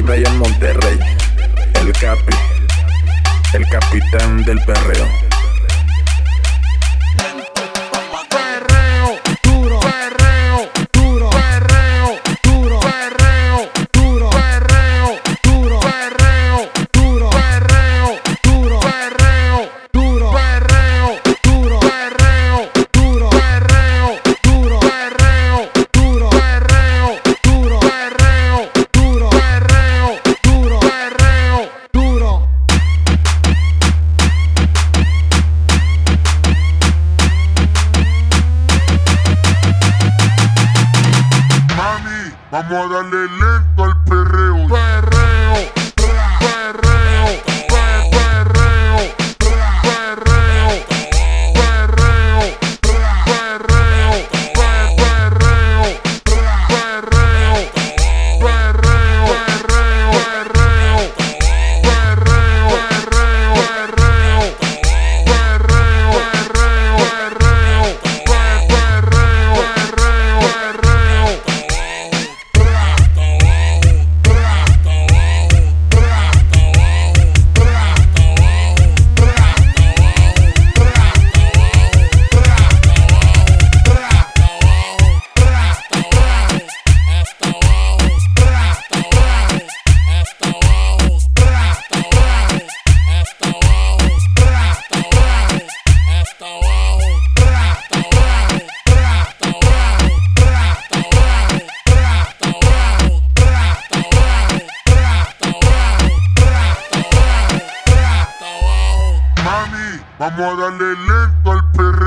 rey en Monterrey. El Capi, el capitán del perreo. Perreo duro, perreo duro, perreo duro, perreo duro, perreo duro, perreo duro, perreo duro, perreo duro, perreo duro, perreo duro, perreo duro, perreo duro, perreo duro, perreo duro, perreo duro, perreo duro. Mami, vamos a darle lento al perreo. Perreo, perreo, perreo, perreo, perreo, perreo, perreo, perreo, Mami, vamos a darle lento al perreo.